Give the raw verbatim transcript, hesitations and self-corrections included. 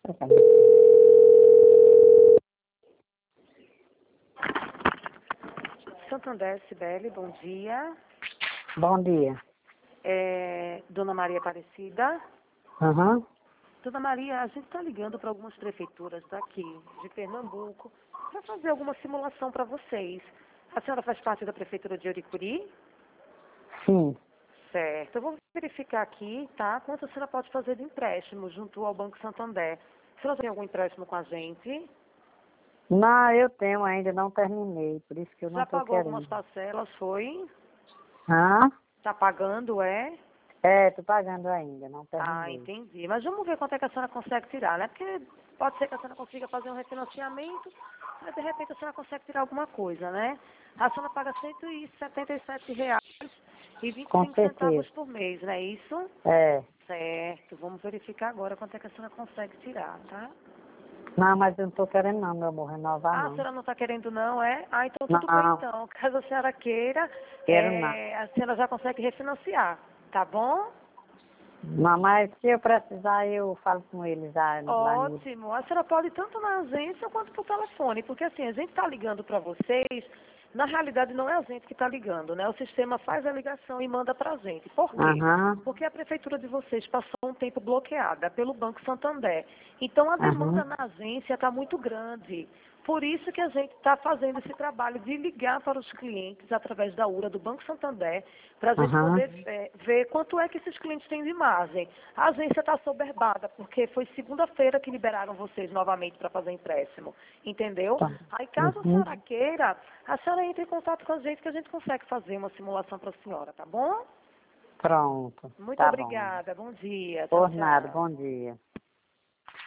Santander, Cibele, bom dia. Bom dia. É, Dona Maria Aparecida. Uhum. Dona Maria, a gente está ligando para algumas prefeituras daqui, de Pernambuco, para fazer alguma simulação para vocês. A senhora faz parte da Prefeitura de Oricuri? Sim. Certo. Eu vou verificar aqui, tá? Quanto a senhora pode fazer de empréstimo junto ao Banco Santander. A senhora tem algum empréstimo com a gente? Não, eu tenho ainda, não terminei, por isso que eu não Já estou pagou algumas querendo. parcelas, foi? Hã? Está pagando, é? É, tô pagando ainda, não Ah, terminei. entendi. Mas vamos ver quanto é que a senhora consegue tirar, né? Porque pode ser que a senhora consiga fazer um refinanciamento, mas de repente a senhora consegue tirar alguma coisa, né? A senhora paga cento e setenta e sete reais e vinte e Com cinco certeza. centavos por mês, não é isso? É. Certo. Vamos verificar agora quanto é que a senhora consegue tirar, tá? Não, mas eu não tô querendo não, meu amor, renovar Ah, a não. senhora não está querendo não, é? Ah, então tudo bem Não, então. Caso a senhora queira, quero não. é, a senhora já consegue refinanciar, tá bom? Não, mas se eu precisar, eu falo com eles lá, lá no... Ótimo. A senhora pode ir tanto na agência quanto por telefone, porque assim, a gente está ligando para vocês, na realidade não é a gente que está ligando, né? O sistema faz a ligação e manda para a gente. Por quê? Aham, Porque a prefeitura de vocês passou um tempo bloqueada pelo Banco Santander. Então a demanda aham, na agência está muito grande. Por isso que a gente está fazendo esse trabalho de ligar para os clientes através da U R A do Banco Santander, para a gente aham. poder é, ver quanto é que esses clientes têm de margem. A agência está soberbada, porque foi segunda-feira que liberaram vocês novamente para fazer empréstimo, entendeu? Tá. Aí caso a senhora Uhum. queira, a senhora entre em contato com a gente que a gente consegue fazer uma simulação para a senhora, tá bom? Pronto, Muito tá bom. obrigada, bom dia, tchau, Por nada, tchau. bom dia.